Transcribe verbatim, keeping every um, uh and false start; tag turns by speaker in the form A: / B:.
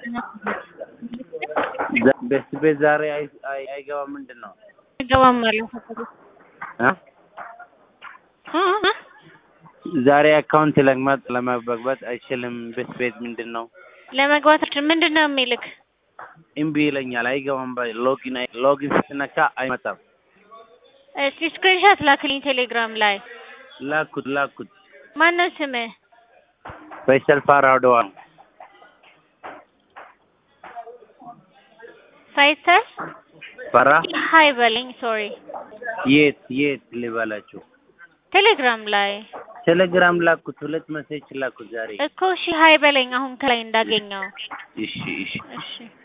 A: በስ በዛሬ አይ አይ አይገባም ምንድነው?
B: አይገባም ማለት ነው።
A: አ ዛሬ አካውንት ለመግባት ለመግባት አይችልም። በስ ቤት ምንድነው?
B: ለመግባት ምንድነው የሚልክ?
A: እምቢ ይለኛል። አይገባም ባይ ሎጊን ሎጊን ስትነካ አይመጣም።
B: እስኪ ስክሪንሾት ላክልኝ ቴሌግራም ላይ።
A: ላኩት ላኩት።
B: ማነው ስምህ?
A: ፈይሰል ፋራዶዋ።
B: ፈይሰል
A: ፋራ
B: ሃይ በለኝ። ሶሪ
A: የት የት ልበላችሁ?
B: ቴሌግራም ላይ
A: ቴሌግራም ላኩት። ሁለት ሜሴጅ ላኩት ዛሬ
B: እኮ እሺ ሃይ በለኝ አሁን ከላይ እንዳገኘው።
A: እሺ እሺ
B: እሺ